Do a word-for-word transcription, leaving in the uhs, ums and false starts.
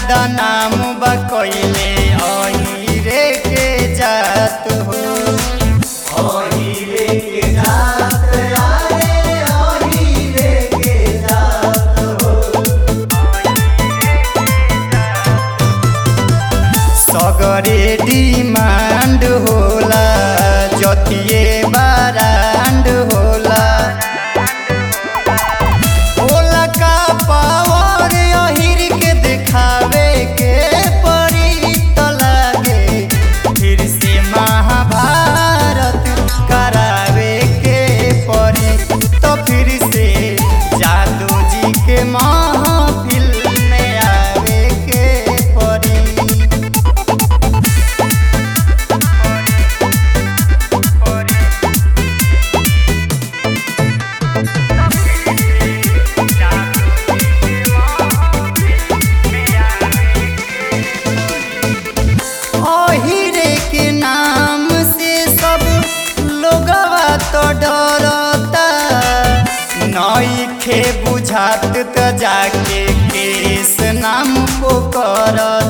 बदनाम बकैले अहिरे के जात हो। अहिरे के जात आए अहिरे के जात हो। सगरे डिमांड होला जतिये बारांड होला। होला का पावर अहिर के दिखावे के परी त लागे फिर से महाभारत करावे के परी। तो फिर से जादू जी के महफिल में आवे के परी। अहिरे के नाम से सब लोगवा तो डरता। नइखे बुझात त जाके केस नाम पुकारता।